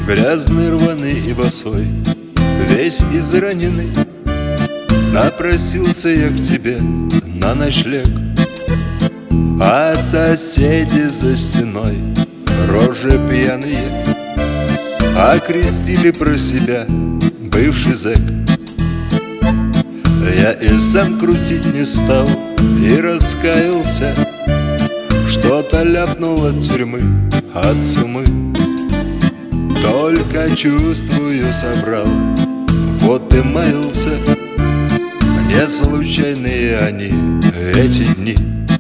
Грязный, рваный и босой, весь израненный, напросился я к тебе на ночлег. А соседи за стеной, рожи пьяные, окрестили про себя бывший зэк. Я и сам крутить не стал и раскаялся, что-то ляпнул от тюрьмы, от сумы. Только чувствую собрал, вот и маялся. Не случайные они, эти дни.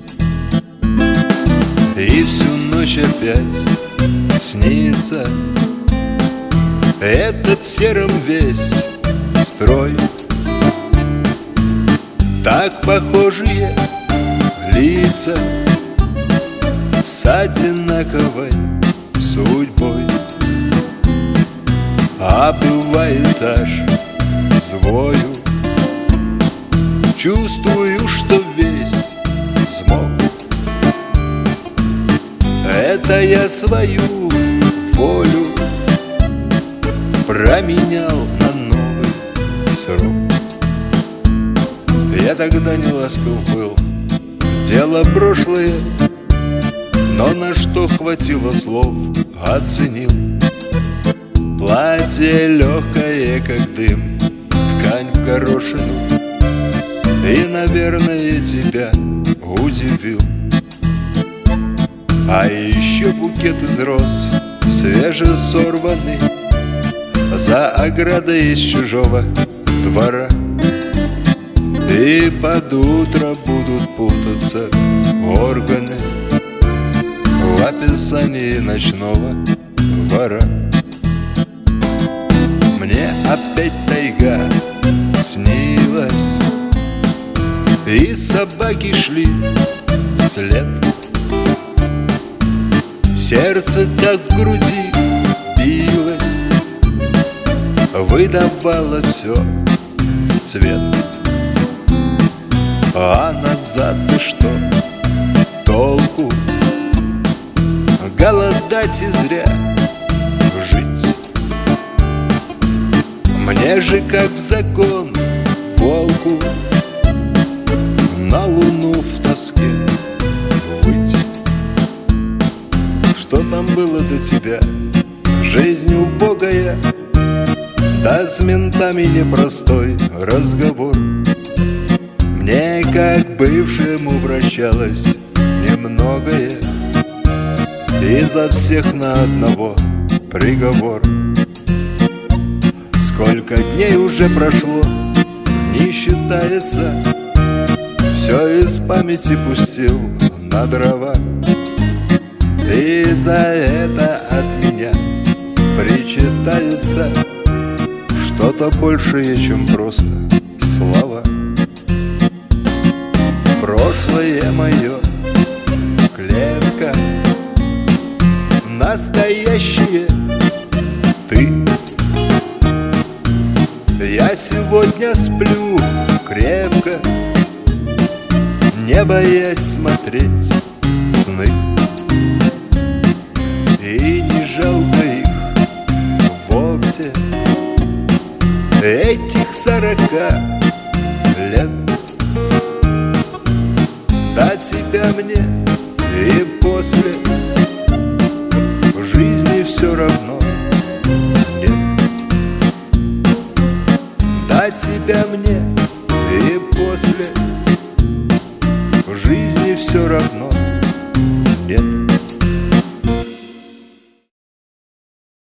И всю ночь опять снится этот в сером весь строй. Так похожие лица с одинаковой судьбой. А бывает аж звою, чувствую, что весь взмок. Это я свою волю променял на новый срок. Я тогда не ласков был, дело прошлое, но на что хватило слов, оценил. Платье легкое, как дым, ткань в горошину, и, наверное, тебя удивил. А еще букет из роз, свежесорванный, за оградой из чужого двора. И под утро будут путаться органы в описании ночного вора. Мне опять тайга снилась, и собаки шли вслед. Сердце так в груди билось, выдавало все в цвет. А назад-то что толку? Голодать и зря жить. Мне же как в закон волку на луну в тоске выть. Что там было до тебя? Жизнь убогая, да с ментами непростой разговор. Мне, как бывшему, прощалось немногое, и за всех на одного приговор. Сколько дней уже прошло, не считается, все из памяти пустил на дрова. И за это от меня причитается что-то большее, чем просто слова. Прошлое мое клетка, настоящее ты. Я сегодня сплю крепко, не боясь смотреть сны. И не жалко их вовсе, этих 40 лет. До тебя мне и после в жизни все равно нет. До тебя мне и после в жизни все равно